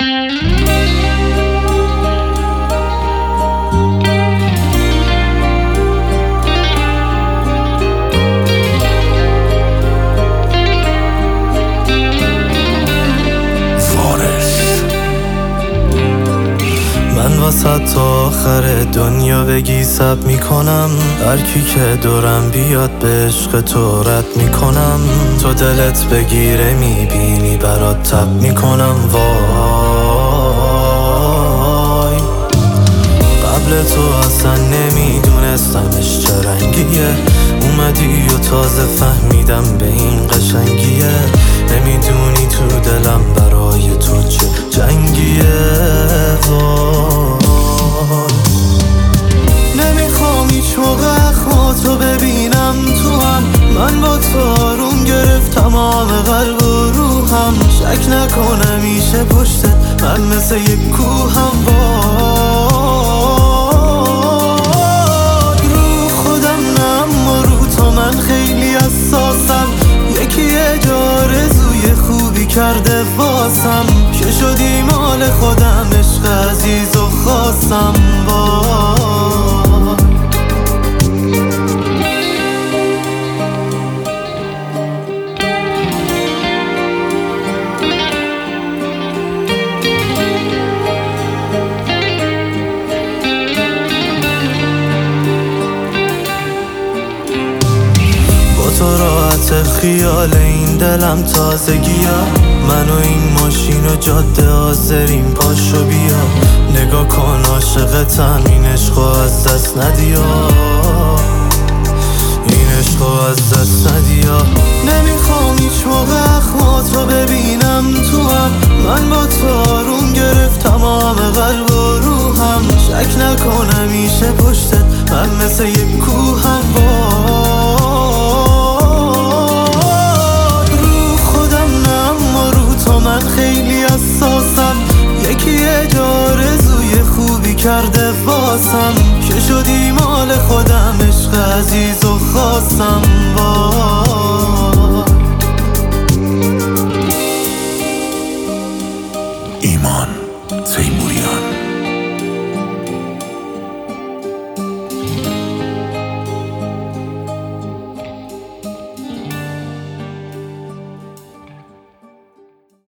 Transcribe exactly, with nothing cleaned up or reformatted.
من واسه تا آخر دنیا بگی سب میکنم، هر کی که دورم بیاد به عشق تو رد میکنم. تو دلت بگیره میبینی برات تب میکنم. وای قبل تو اصلا نمیدونستمش چه رنگیه، اومدی و تازه فهمیدم به این قشنگیه. نمیدونی تو دلم برای تو چه جنگیه. نمیخوام هیچ موقع اخماتو ببینم تو هم، من با تو آروم گرفت تمام قلب و روحم. شک نکنم میشه پشتت من مثل یک کوهم. وای رو خودم نه اما رو تو من خیلی حساسم. یکی یه جا رزوی خوبی کرده واسم، که شدی مال خودم عشق عزیز و خواستم. وای تو راحت خیال این دلم تازگیه. من و این ماشین و جاده حاضریم پاشو بیا. نگاه کن عاشقتم این عشقو از دست ندیا، این عشقو از دست ندیا. نمیخوام هیچ موقع اخماتو ببینم تو هم، من با تو آروم گرفت تمام قلب و روحم. شک نکنم میشه پشتت من مثل یک کوهم. من خیلی حساسم، یکی یه جا رزوی خوبی کرده واسم، که شدی مال خودم عشق عزیز و خواستم.